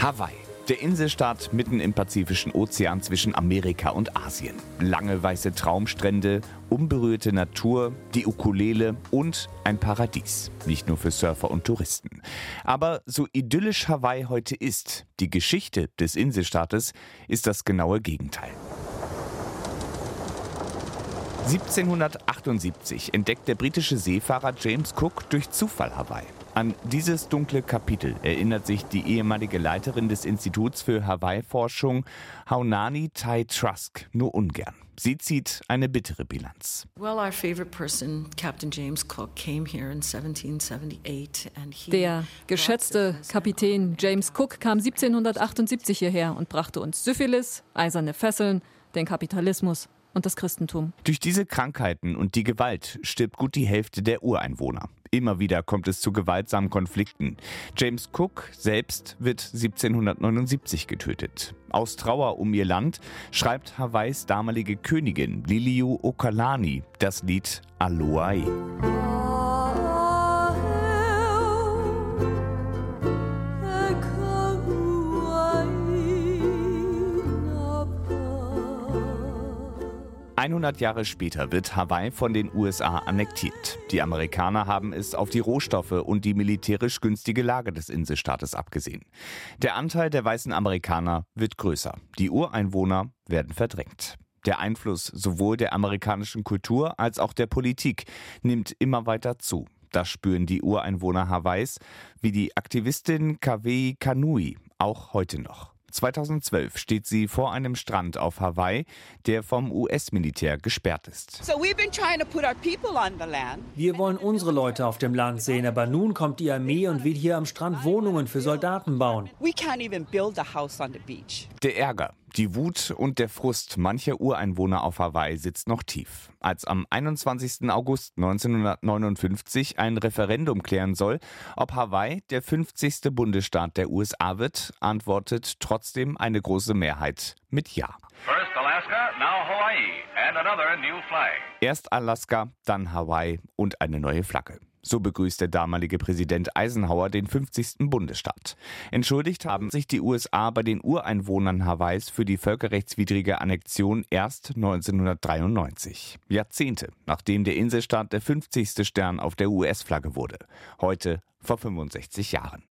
Hawaii, der Inselstaat mitten im Pazifischen Ozean zwischen Amerika und Asien. Lange weiße Traumstrände, unberührte Natur, die Ukulele und ein Paradies. Nicht nur für Surfer und Touristen. Aber so idyllisch Hawaii heute ist, die Geschichte des Inselstaates ist das genaue Gegenteil. 1778 entdeckt der britische Seefahrer James Cook durch Zufall Hawaii. An dieses dunkle Kapitel erinnert sich die ehemalige Leiterin des Instituts für Hawaii-Forschung, Haunani Tai Trask, nur ungern. Sie zieht eine bittere Bilanz. Well, our favorite person, Captain James Cook, came here in 1778 and he Der geschätzte Kapitän James Cook kam 1778 hierher und brachte uns Syphilis, eiserne Fesseln, den Kapitalismus und das Christentum. Durch diese Krankheiten und die Gewalt stirbt gut die Hälfte der Ureinwohner. Immer wieder kommt es zu gewaltsamen Konflikten. James Cook selbst wird 1779 getötet. Aus Trauer um ihr Land schreibt Hawaiis damalige Königin Liliuokalani das Lied Aloha. ...100 Jahre später wird Hawaii von den USA annektiert. Die Amerikaner haben es auf die Rohstoffe und die militärisch günstige Lage des Inselstaates abgesehen. Der Anteil der weißen Amerikaner wird größer. Die Ureinwohner werden verdrängt. Der Einfluss sowohl der amerikanischen Kultur als auch der Politik nimmt immer weiter zu. Das spüren die Ureinwohner Hawaiis, wie die Aktivistin Kawei Kanui, auch heute noch. 2012 steht sie vor einem Strand auf Hawaii, der vom US-Militär gesperrt ist. Wir wollen unsere Leute auf dem Land sehen, aber nun kommt die Armee und will hier am Strand Wohnungen für Soldaten bauen. Der Ärger, die Wut und der Frust mancher Ureinwohner auf Hawaii sitzt noch tief. Als am 21. August 1959 ein Referendum klären soll, ob Hawaii der 50. Bundesstaat der USA wird, antwortet trotzdem eine große Mehrheit mit Ja. First Alaska, now Hawaii and another new flag. Erst Alaska, dann Hawaii und eine neue Flagge. So begrüßt der damalige Präsident Eisenhower den 50. Bundesstaat. Entschuldigt haben sich die USA bei den Ureinwohnern Hawaiis für die völkerrechtswidrige Annexion erst 1993. Jahrzehnte, nachdem der Inselstaat der 50. Stern auf der US-Flagge wurde. Heute vor 65 Jahren.